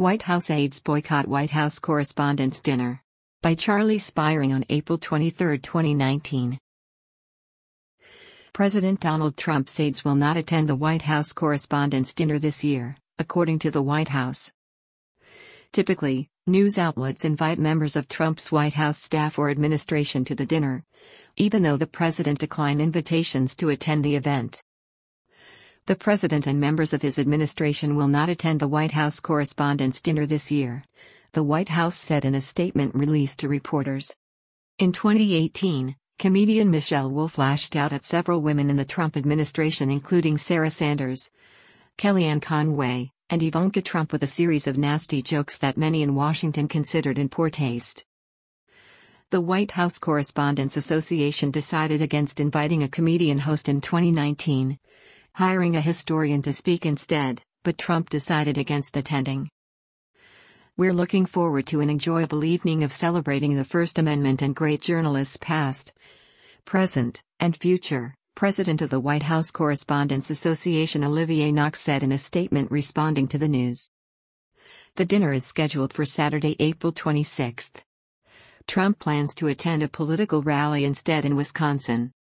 White House aides boycott White House Correspondents' Dinner. By Charlie Spiring on April 23, 2019. President Donald Trump's aides will not attend the White House Correspondents' Dinner this year, according to the White House. Typically, news outlets invite members of Trump's White House staff or administration to the dinner, even though the president declined invitations to attend the event. The president and members of his administration will not attend the White House Correspondents' Dinner this year, the White House said in a statement released to reporters. In 2018, comedian Michelle Wolf lashed out at several women in the Trump administration, including Sarah Sanders, Kellyanne Conway, and Ivanka Trump, with a series of nasty jokes that many in Washington considered in poor taste. The White House Correspondents Association decided against inviting a comedian host in 2019, hiring a historian to speak instead, but Trump decided against attending. "We're looking forward to an enjoyable evening of celebrating the First Amendment and great journalists past, present, and future," President of the White House Correspondents Association Olivier Knox said in a statement responding to the news. The dinner is scheduled for Saturday, April 26. Trump plans to attend a political rally instead in Wisconsin.